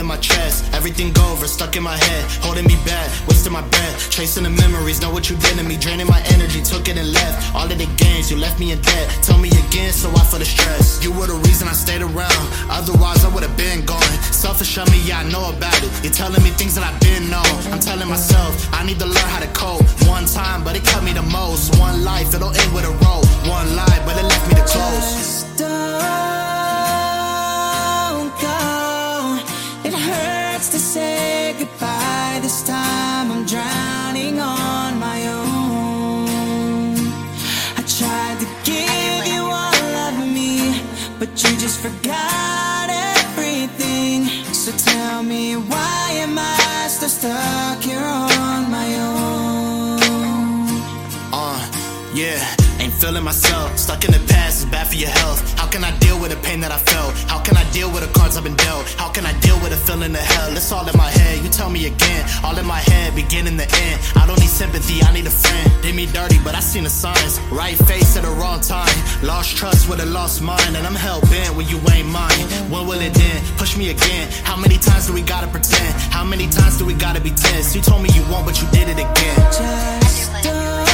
in my chest. Everything over, stuck in my head, holding me back, wasting my breath, chasing the memories. Know what you did to me, draining my energy, took it and left. All of the games, you left me in debt. Tell me again, so I feel the stress. You were the reason I stayed around, otherwise I would've been gone. Selfish of me, yeah, I know about it. You're telling me things that I've been known. I'm telling myself, I need to learn how to cope. One time, but it cut me the most. One life, it'll end with a roll. One lie, but it left me the close. Just don't go. It hurts to say goodbye. This time I'm drowning on my own. I tried to give you all of me, but you just forgot everything. So tell me, why am I still stuck here on my own? Yeah, ain't feeling myself, stuck in the past, it's bad for your health. How can I deal with the pain that I felt? How can I deal with the cards I've been dealt? How can I deal with the feeling of hell? It's all in my head, you tell me again. All in my head, beginning the end. I don't need sympathy, I need a friend. Did me dirty, but I seen the signs. Right face at the wrong time. Lost trust with a lost mind, and I'm hell-bent when you ain't mine. When will it end? Push me again. How many times do we gotta pretend? How many times do we gotta be tense? You told me you won't, but you did it again. Just don't